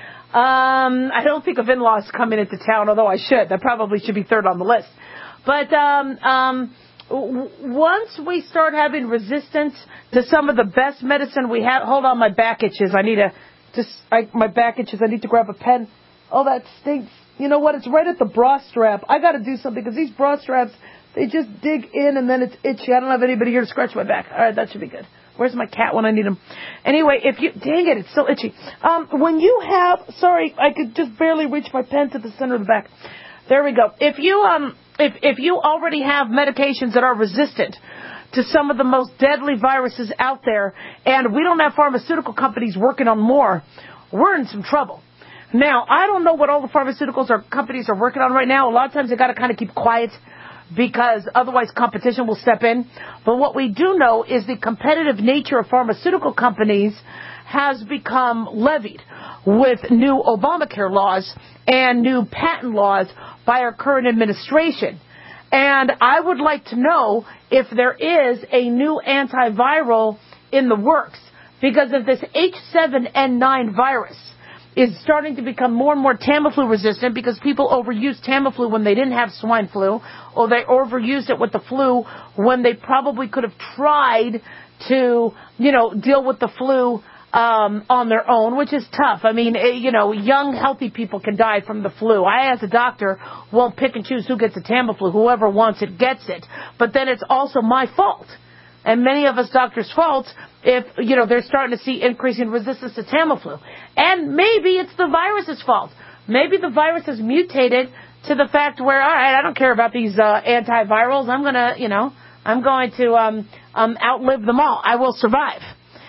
Um, I don't think of in-laws coming into town, although I should. That probably should be third on the list. But um, um, w- once we start having resistance to some of the best medicine we have, hold on, my back itches. I need a, just I, my back itches. I need to grab a pen. Oh, that stinks. You know what? It's right at the bra strap. I got to do something because these bra straps, they just dig in and then it's itchy. I don't have anybody here to scratch my back. All right, that should be good. Where's my cat when I need him? Anyway, if you, dang it, it's still itchy. Um, when you have, sorry, I could just barely reach my pen to the center of the back. There we go. If you, um, if, if you already have medications that are resistant to some of the most deadly viruses out there, and we don't have pharmaceutical companies working on more, we're in some trouble. Now, I don't know what all the pharmaceuticals or companies are working on right now. A lot of times they got to kind of keep quiet because otherwise competition will step in. But what we do know is the competitive nature of pharmaceutical companies has become levied with new Obamacare laws and new patent laws by our current administration. And I would like to know if there is a new antiviral in the works, because of this H seven N nine virus. is starting to become more and more Tamiflu resistant because people overused Tamiflu when they didn't have swine flu, or they overused it with the flu when they probably could have tried to, you know, deal with the flu um, on their own, which is tough. I mean, you know, young, healthy people can die from the flu. I, as a doctor, won't pick and choose who gets the Tamiflu. Whoever wants it gets it. But then it's also my fault, and many of us doctors' faults, if, you know, they're starting to see increasing resistance to Tamiflu. And maybe it's the virus's fault. Maybe the virus has mutated to the fact where, all right, I don't care about these uh, antivirals. I'm going to, you know, I'm going to um, um, outlive them all. I will survive.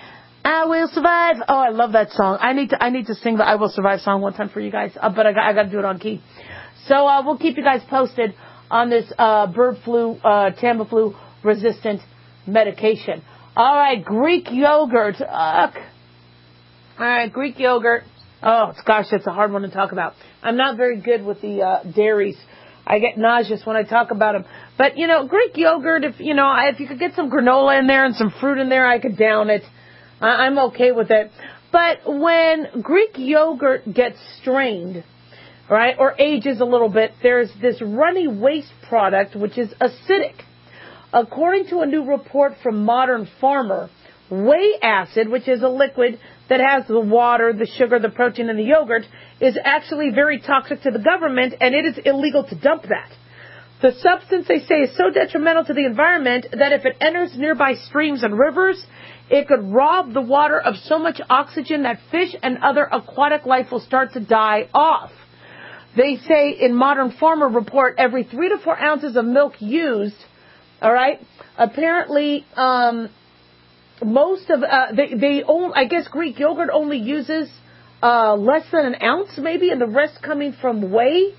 I will survive. Oh, I love that song. I need to I need to sing the I Will Survive song one time for you guys, uh, but I got, I got to do it on key. So uh, we'll keep you guys posted on this uh, bird flu, uh, Tamiflu resistant medication. All right, Greek yogurt. Ugh. All right, Greek yogurt. Oh, gosh, that's a hard one to talk about. I'm not very good with the uh, dairies. I get nauseous when I talk about them. But, you know, Greek yogurt, if, you know, if you could get some granola in there and some fruit in there, I could down it. I'm okay with it. But when Greek yogurt gets strained, right, or ages a little bit, there's this runny waste product, which is acidic. According to a new report from Modern Farmer, whey acid, which is a liquid that has the water, the sugar, the protein, and the yogurt, is actually very toxic to the government, and it is illegal to dump that. The substance, they say, is so detrimental to the environment that if it enters nearby streams and rivers, it could rob the water of so much oxygen that fish and other aquatic life will start to die off. They say in Modern Farmer report, every three to four ounces of milk used, all right, apparently um, most of, uh, they, they own, I guess Greek yogurt only uses uh, less than an ounce maybe, and the rest coming from whey.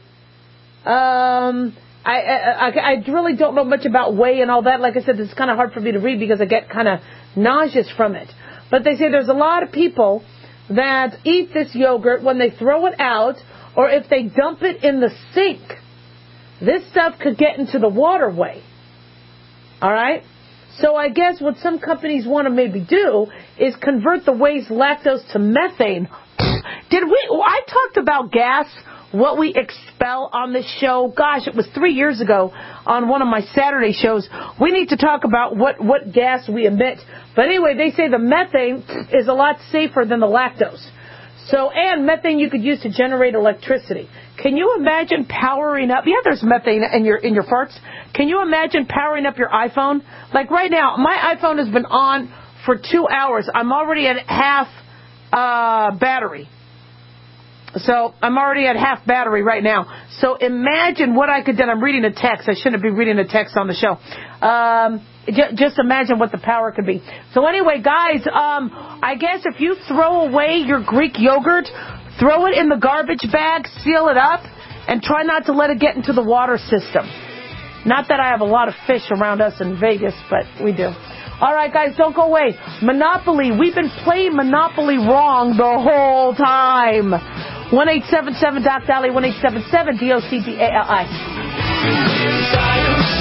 Um... I, I, I really don't know much about whey and all that. Like I said, it's kind of hard for me to read because I get kind of nauseous from it. But they say there's a lot of people that eat this yogurt when they throw it out or if they dump it in the sink. This stuff could get into the waterway. All right? So I guess what some companies want to maybe do is convert the whey's lactose to methane. Did we? I talked about gas, what we expel on this show. Gosh, it was three years ago on one of my Saturday shows. We need to talk about what, what gas we emit. But anyway, they say the methane is a lot safer than the lactose. So, and methane you could use to generate electricity. Can you imagine powering up? Yeah, there's methane in your in your farts. Can you imagine powering up your iPhone? Like right now, my iPhone has been on for two hours. I'm already at half uh, battery. So I'm already at half battery right now. So imagine what I could do. I'm reading a text. I shouldn't be reading a text on the show. Um, j- just imagine what the power could be. So anyway, guys, um, I guess if you throw away your Greek yogurt, throw it in the garbage bag, seal it up, and try not to let it get into the water system. Not that I have a lot of fish around us in Vegas, but we do. All right, guys, don't go away. Monopoly. We've been playing Monopoly wrong the whole time. one eight seven seven Doc Dolly, one eight seven seven D O C D A L I.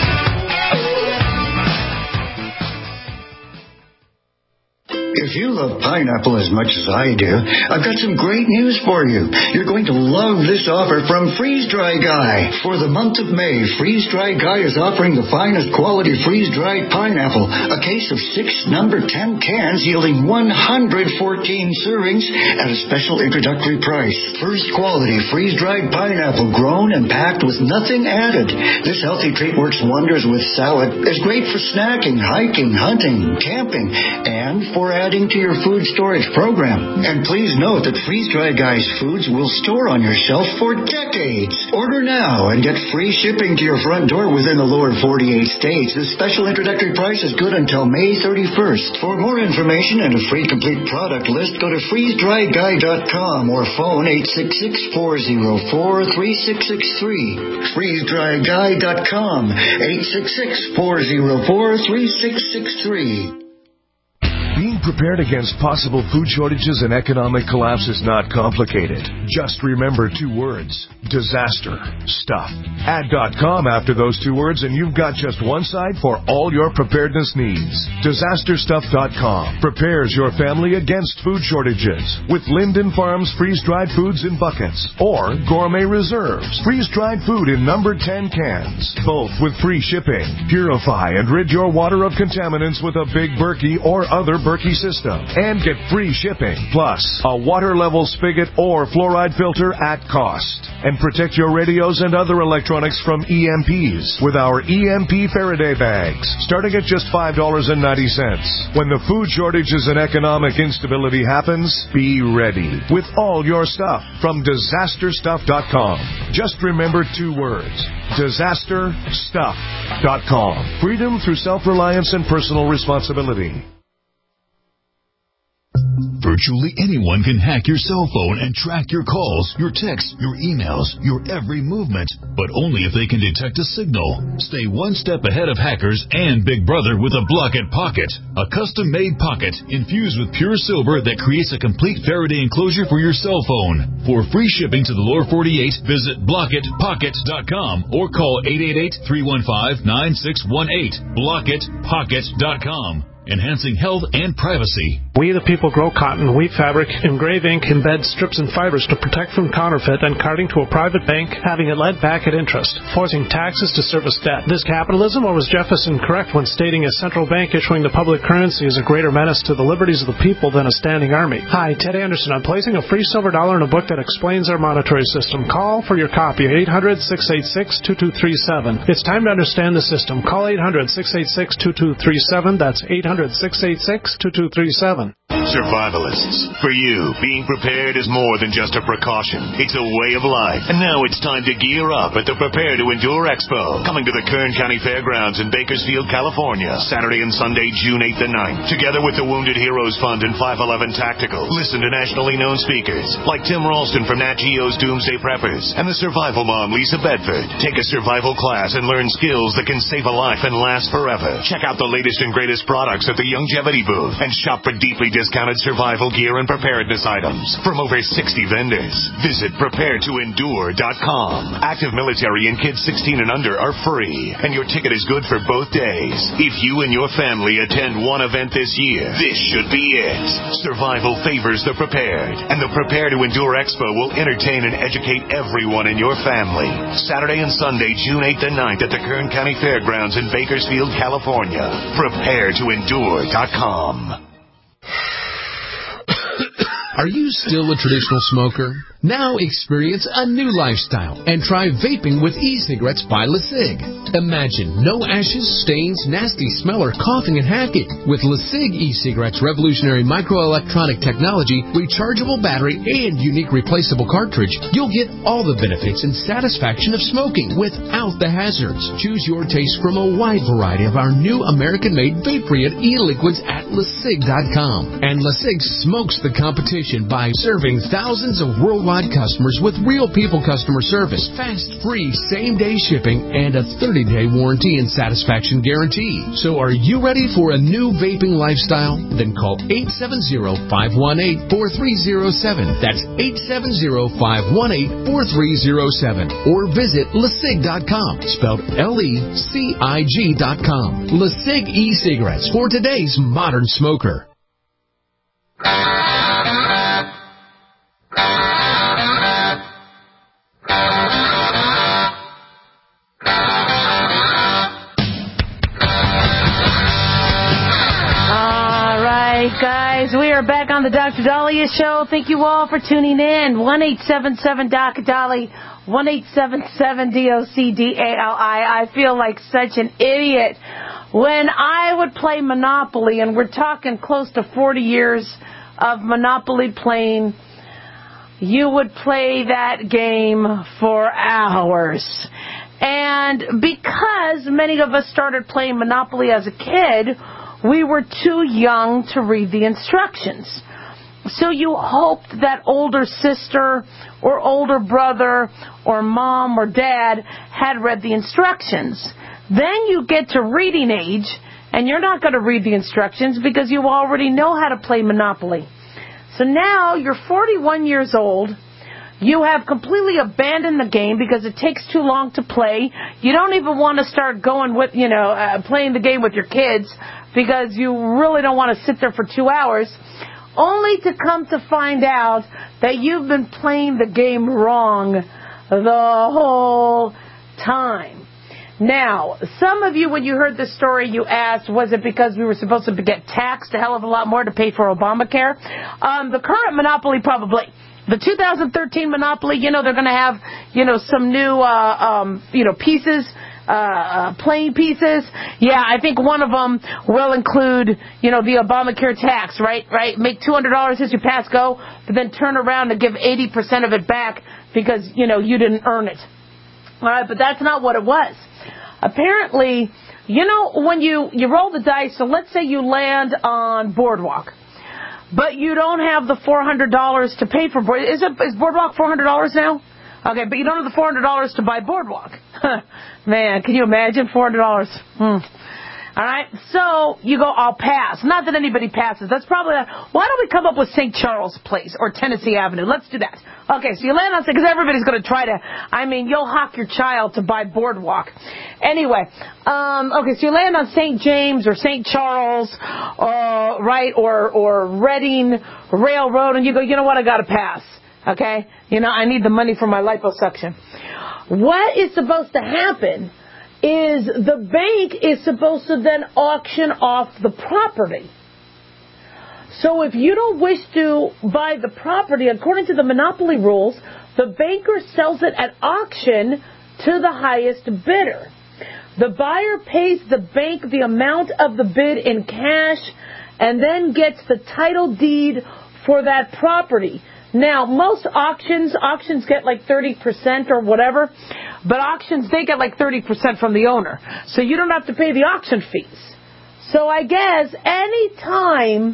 If you love pineapple as much as I do, I've got some great news for you. You're going to love this offer from Freeze Dry Guy. For the month of May, Freeze Dry Guy is offering the finest quality freeze-dried pineapple, a case of six number ten cans yielding one hundred fourteen servings at a special introductory price. First quality freeze-dried pineapple grown and packed with nothing added. This healthy treat works wonders with salad. It's great for snacking, hiking, hunting, camping, and for adding to your food storage program. And please note that Freeze Dry Guy's foods will store on your shelf for decades. Order now and get free shipping to your front door within the lower forty-eight states. This special introductory price is good until May thirty-first. For more information and a free complete product list, go to freeze dry guy dot com or phone eight six six, four zero four, three six six three. freeze dry guy dot com, eight six six, four zero four, three six six three. Being prepared against possible food shortages and economic collapse is not complicated. Just remember two words: disaster stuff. Add .com after those two words and you've got just one site for all your preparedness needs. disaster stuff dot com prepares your family against food shortages with Linden Farms freeze-dried foods in buckets or Gourmet Reserves freeze-dried food in number ten cans, both with free shipping. Purify and rid your water of contaminants with a Big Berkey or other Berkey system and get free shipping, plus a water level spigot or fluoride filter at cost. And protect your radios and other electronics from E M Ps with our E M P Faraday bags, starting at just five dollars and ninety cents. When the food shortages and economic instability happens, be ready with all your stuff from disaster stuff dot com. Just remember two words: disaster stuff dot com. Freedom through self-reliance and personal responsibility. Virtually anyone can hack your cell phone and track your calls, your texts, your emails, your every movement, but only if they can detect a signal. Stay one step ahead of hackers and Big Brother with a Blockit Pocket, a custom-made pocket infused with pure silver that creates a complete Faraday enclosure for your cell phone. For free shipping to the lower forty-eight, visit blockit pocket dot com or call eight eight eight, three one five, nine six one eight. blockit pocket dot com. Enhancing health and privacy. We the people grow cotton, weave fabric, engrave ink, embed strips and fibers to protect from counterfeit and carting to a private bank, having it lent back at interest, forcing taxes to service debt. This capitalism, or was Jefferson correct when stating a central bank issuing the public currency is a greater menace to the liberties of the people than a standing army? Hi, Ted Anderson. I'm placing a free silver dollar in a book that explains our monetary system. Call for your copy at eight hundred, six eight six, two two three seven. It's time to understand the system. Call eight hundred, six eight six, two two three seven. That's eight hundred, six eight six, two two three seven. Survivalists, for you, being prepared is more than just a precaution. It's a way of life. And now it's time to gear up at the Prepare to Endure Expo, coming to the Kern County Fairgrounds in Bakersfield, California, Saturday and Sunday, June eighth and ninth. Together with the Wounded Heroes Fund and five eleven Tactical, listen to nationally known speakers like Tim Ralston from Nat Geo's Doomsday Preppers and the survival mom, Lisa Bedford. Take a survival class and learn skills that can save a life and last forever. Check out the latest and greatest products at the Longevity booth and shop for deeply discounted survival gear and preparedness items from over sixty vendors. Visit prepare to endure dot com. Active military and kids sixteen and under are free, and your ticket is good for both days. If you and your family attend one event this year, this should be it. Survival favors the prepared, and the Prepare to Endure Expo will entertain and educate everyone in your family. Saturday and Sunday, June eighth and ninth at the Kern County Fairgrounds in Bakersfield, California. prepare to endure dot com. Are you still a traditional smoker? Now experience a new lifestyle and try vaping with e-cigarettes by LeSig. Imagine no ashes, stains, nasty smell, or coughing and hacking. With LeSig e-cigarettes' revolutionary microelectronic technology, rechargeable battery, and unique replaceable cartridge, you'll get all the benefits and satisfaction of smoking without the hazards. Choose your taste from a wide variety of our new American-made vape-free e-liquids at LeSig dot com. And LeSig smokes the competition by serving thousands of worldwide customers with real people customer service, fast, free, same-day shipping, and a thirty-day warranty and satisfaction guarantee. So are you ready for a new vaping lifestyle? Then call eight seven zero, five one eight, four three zero seven. That's eight seven zero, five one eight, four three zero seven. Or visit LeSig dot com, spelled L E C I G dot com. LeSig e-cigarettes for today's modern smoker. Guys, we are back on the Doctor Dahlia Show. Thank you all for tuning in. one eight seven seven D O C D A L I, one eight seven seven D O C D A L I. I feel like such an idiot. When I would play Monopoly, and we're talking close to forty years of Monopoly playing, you would play that game for hours. And because many of us started playing Monopoly as a kid, we were too young to read the instructions. So you hoped that older sister or older brother or mom or dad had read the instructions. Then you get to reading age and you're not going to read the instructions because you already know how to play Monopoly. So now you're forty-one years old. You have completely abandoned the game because it takes too long to play. You don't even want to start going with, you know, uh, playing the game with your kids because you really don't want to sit there for two hours, only to come to find out that you've been playing the game wrong the whole time. Now, some of you, when you heard this story, you asked, was it because we were supposed to get taxed a hell of a lot more to pay for Obamacare? Um, the current Monopoly, probably. The two thousand thirteen Monopoly, you know, they're going to have, you know, some new, uh, um, you know, pieces, uh, uh, playing pieces. Yeah, I think one of them will include, you know, the Obamacare tax, right? Right? Make two hundred dollars as you pass go, but then turn around and give eighty percent of it back because, you know, you didn't earn it. All right, but that's not what it was. Apparently, you know, when you, you roll the dice, so let's say you land on Boardwalk. But you don't have the four hundred dollars to pay for Boardwalk. Is, it, is Boardwalk four hundred dollars now? Okay, but you don't have the four hundred dollars to buy Boardwalk. Man, can you imagine four hundred dollars? Hmm. All right, so you go, I'll pass. Not that anybody passes. That's probably not. Why don't we come up with Saint Charles Place or Tennessee Avenue? Let's do that. Okay, so you land on, because everybody's going to try to, I mean, you'll hawk your child to buy Boardwalk. Anyway, um, okay, so you land on Saint James or Saint Charles, uh, right, or, or Reading Railroad, and you go, you know what, I got to pass. Okay? You know, I need the money for my liposuction. What is supposed to happen is the bank is supposed to then auction off the property. So if you don't wish to buy the property, according to the monopoly rules, the banker sells it at auction to the highest bidder. The buyer pays the bank the amount of the bid in cash and then gets the title deed for that property. Now, most auctions, auctions get like thirty percent or whatever, but auctions, they get like thirty percent from the owner. So you don't have to pay the auction fees. So I guess any time,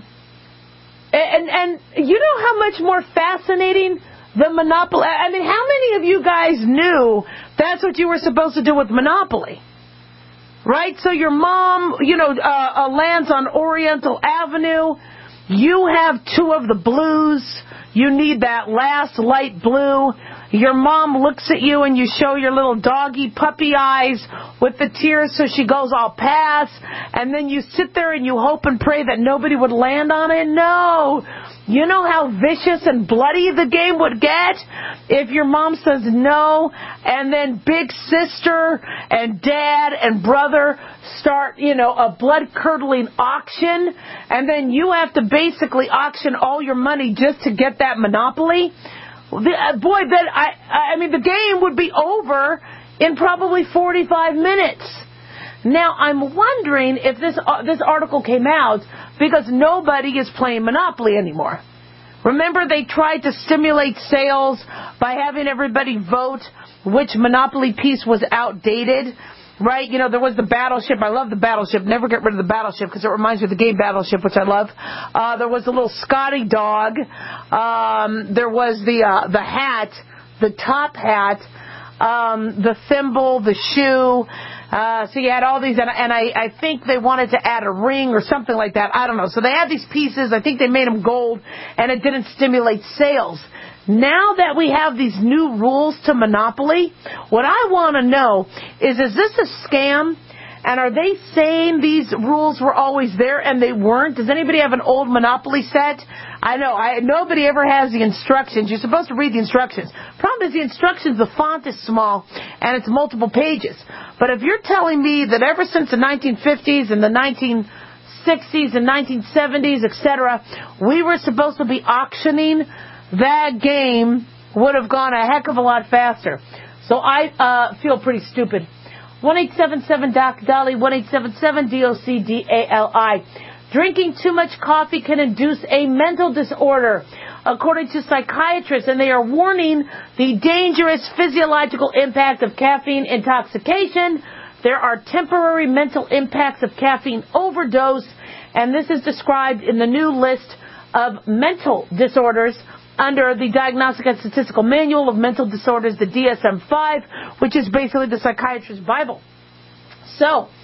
and, and you know how much more fascinating the Monopoly, I mean, how many of you guys knew that's what you were supposed to do with Monopoly? Right? So your mom, you know, uh, uh, lands on Oriental Avenue. You have two of the blues. You need that last light blue. Your mom looks at you and you show your little doggy puppy eyes with the tears, so she goes, I'll pass. And then you sit there and you hope and pray that nobody would land on it. No. You know how vicious and bloody the game would get if your mom says no, and then big sister and dad and brother start, you know, a blood-curdling auction, and then you have to basically auction all your money just to get that Monopoly. Boy, that I, I mean, the game would be over in probably forty-five minutes. Now, I'm wondering if this uh, this article came out because nobody is playing Monopoly anymore. Remember, they tried to stimulate sales by having everybody vote which Monopoly piece was outdated, right? You know, there was the Battleship. I love the Battleship. Never get rid of the Battleship because it reminds me of the game Battleship, which I love. Uh, there was the little Scotty dog. Um, there was the uh, the hat, the top hat, um, the thimble, the shoe. Uh, so you had all these, and, and I, I think they wanted to add a ring or something like that. I don't know. So they had these pieces. I think they made them gold, and it didn't stimulate sales. Now that we have these new rules to Monopoly, what I want to know is, is this a scam? And are they saying these rules were always there and they weren't? Does anybody have an old Monopoly set? I know, I, nobody ever has the instructions. You're supposed to read the instructions. Problem is the instructions, the font is small and it's multiple pages. But if you're telling me that ever since the nineteen fifties and the nineteen sixties and nineteen seventies, et cetera, we were supposed to be auctioning, that game would have gone a heck of a lot faster. So I uh, feel pretty stupid. one eight seven seven D O C D A L I, one eight seven seven D O C D A L I. Drinking too much coffee can induce a mental disorder, according to psychiatrists, and they are warning the dangerous physiological impact of caffeine intoxication. There are temporary mental impacts of caffeine overdose, and this is described in the new list of mental disorders under the Diagnostic and Statistical Manual of Mental Disorders, the D S M five, which is basically the psychiatrist's Bible. So,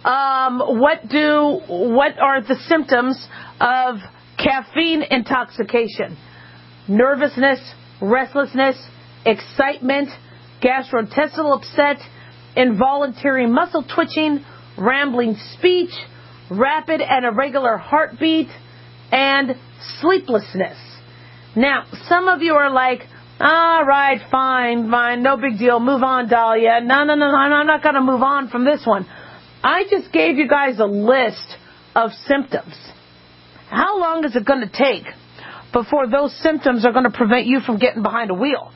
Um, what do what are the symptoms of caffeine intoxication? Nervousness, restlessness, excitement, gastrointestinal upset, involuntary muscle twitching, rambling speech, rapid and irregular heartbeat, and sleeplessness. Now, some of you are like, all right, fine, fine, no big deal, move on, Dahlia. No, no, no, I'm not going to move on from this one. I just gave you guys a list of symptoms. How long is it going to take before those symptoms are going to prevent you from getting behind a wheel?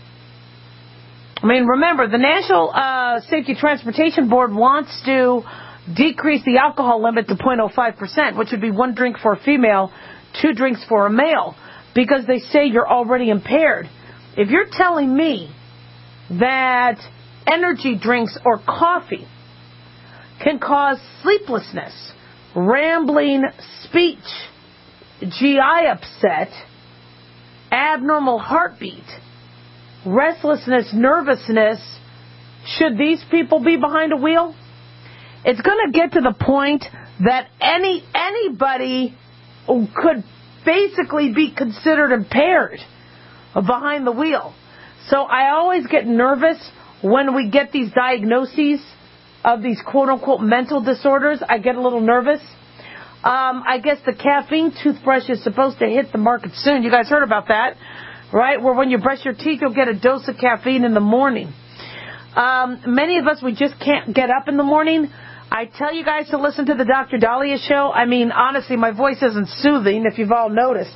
I mean, remember, the National uh, Safety Transportation Board wants to decrease the alcohol limit to zero point zero five percent, which would be one drink for a female, two drinks for a male, because they say you're already impaired. If you're telling me that energy drinks or coffee can cause sleeplessness, rambling speech, G I upset, abnormal heartbeat, restlessness, nervousness, should these people be behind a wheel? It's going to get to the point that any anybody could basically be considered impaired behind the wheel. So I always get nervous when we get these diagnoses of these quote-unquote mental disorders. I get a little nervous. Um, I guess the caffeine toothbrush is supposed to hit the market soon. You guys heard about that, right? Where when you brush your teeth, you'll get a dose of caffeine in the morning. Um, many of us, we just can't get up in the morning. I tell you guys to listen to the Doctor Dahlia show. I mean, honestly, my voice isn't soothing, if you've all noticed.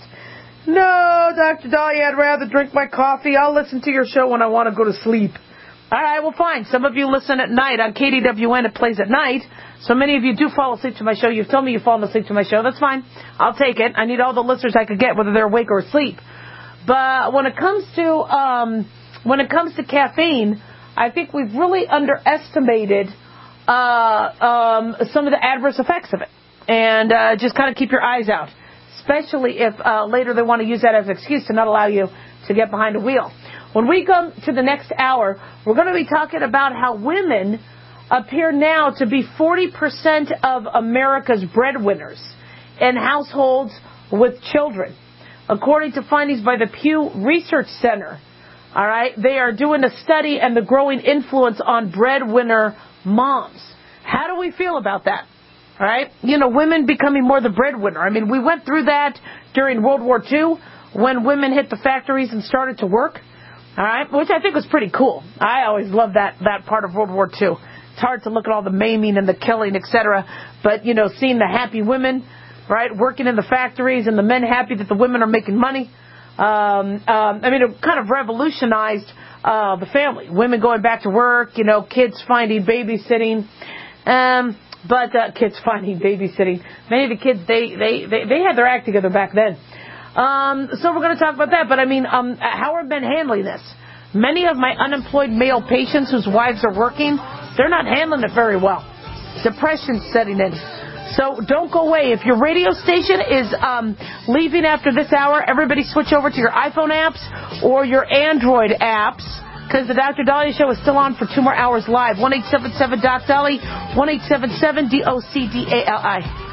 No, Doctor Dahlia, I'd rather drink my coffee. I'll listen to your show when I want to go to sleep. All right, well, fine. Some of you listen at night. On K D W N, it plays at night. So many of you do fall asleep to my show. You've told me you've fallen asleep to my show. That's fine. I'll take it. I need all the listeners I could get, whether they're awake or asleep. But when it comes to um, when it comes to caffeine, I think we've really underestimated uh, um, some of the adverse effects of it. And uh, just kind of keep your eyes out, especially if uh, later they want to use that as an excuse to not allow you to get behind a wheel. When we come to the next hour, we're going to be talking about how women appear now to be forty percent of America's breadwinners in households with children. According to findings by the Pew Research Center, all right, they are doing a study and the growing influence on breadwinner moms. How do we feel about that? All right, you know, women becoming more the breadwinner. I mean, we went through that during World War Two when women hit the factories and started to work. All right, which I think was pretty cool. I always loved that that part of World War Two. It's hard to look at all the maiming and the killing, et cetera. But, you know, seeing the happy women, right, working in the factories and the men happy that the women are making money. Um, um, I mean, it kind of revolutionized uh, the family. Women going back to work, you know, kids finding babysitting. Um, but uh, kids finding babysitting. Many of the kids, they, they, they, they had their act together back then. Um, so we're going to talk about that. But, I mean, um, how are men handling this? Many of my unemployed male patients whose wives are working, they're not handling it very well. Depression's setting in. So don't go away. If your radio station is um, leaving after this hour, everybody switch over to your iPhone apps or your Android apps, because the Doctor Dahlia show is still on for two more hours live. one eight seven seven D O C D A L I, one eight seven seven D O C D A L I.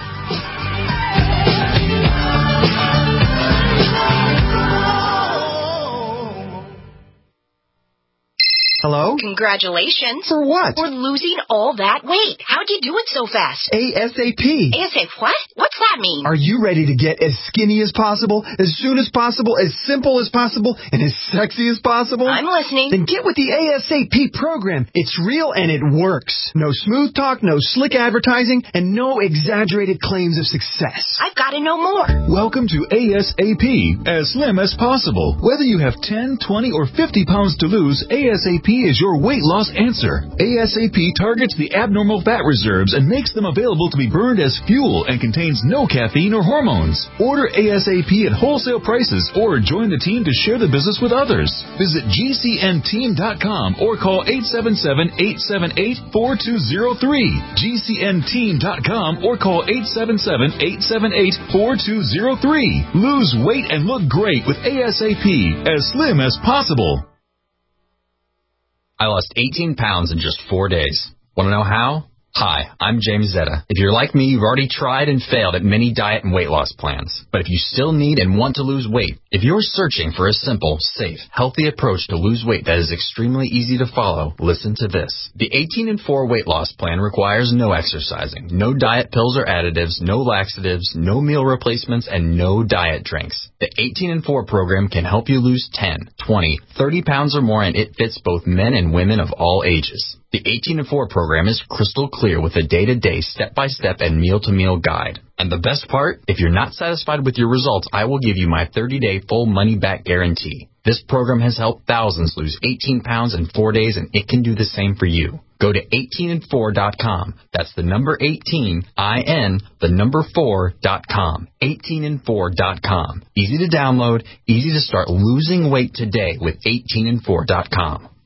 Hello? Congratulations. For what? For losing all that weight. How'd you do it so fast? ASAP. ASAP what? What's that mean? Are you ready to get as skinny as possible, as soon as possible, as simple as possible, and as sexy as possible? I'm listening. Then get with the ASAP program. It's real and it works. No smooth talk, no slick advertising, and no exaggerated claims of success. I've got to know more. Welcome to ASAP, as slim as possible. Whether you have ten, twenty, or fifty pounds to lose, ASAP is your weight loss answer. ASAP targets the abnormal fat reserves and makes them available to be burned as fuel and contains no caffeine or hormones. Order ASAP at wholesale prices or join the team to share the business with others. Visit G C N team dot com or call eight seven seven, eight seven eight, four two zero three. G C N team dot com or call eight seven seven, eight seven eight, four two zero three. Lose weight and look great with ASAP, as slim as possible. I lost eighteen pounds in just four days. Want to know how? Hi, I'm James Zetta. If you're like me, you've already tried and failed at many diet and weight loss plans. But if you still need and want to lose weight, if you're searching for a simple, safe, healthy approach to lose weight that is extremely easy to follow, listen to this. The eighteen and four weight loss plan requires no exercising, no diet pills or additives, no laxatives, no meal replacements, and no diet drinks. The eighteen and four program can help you lose ten, twenty, thirty pounds or more, and it fits both men and women of all ages. The eighteen and four program is crystal clear with a day-to-day, step-by-step, and meal-to-meal guide. And the best part, if you're not satisfied with your results, I will give you my thirty-day full money-back guarantee. This program has helped thousands lose eighteen pounds in four days, and it can do the same for you. Go to eighteen and four dot com. That's the number eighteen, I N, the number four dot com. eighteen and four dot com. Easy to download, easy to start losing weight today with eighteen and four dot com.